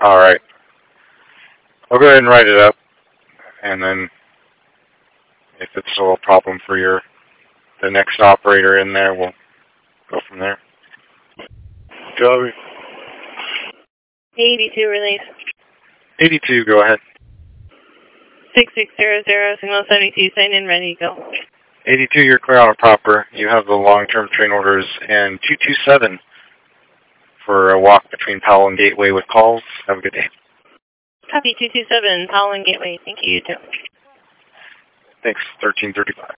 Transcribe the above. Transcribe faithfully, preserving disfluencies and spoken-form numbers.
Alright. I'll go ahead and write it up, and then if it's still a problem for your the next operator in there, we'll go from there. Copy. eighty-two release. eighty-two, go ahead. six six zero zero, signal seventy-two, sign in, ready, go. eighty-two, you're clear on a proper. You have the long-term train orders, and two two seven for a walk between Powell and Gateway with calls. Have a good day. Copy, two two seven, Powell and Gateway. Thank you, you too. Thanks, thirteen thirty-five.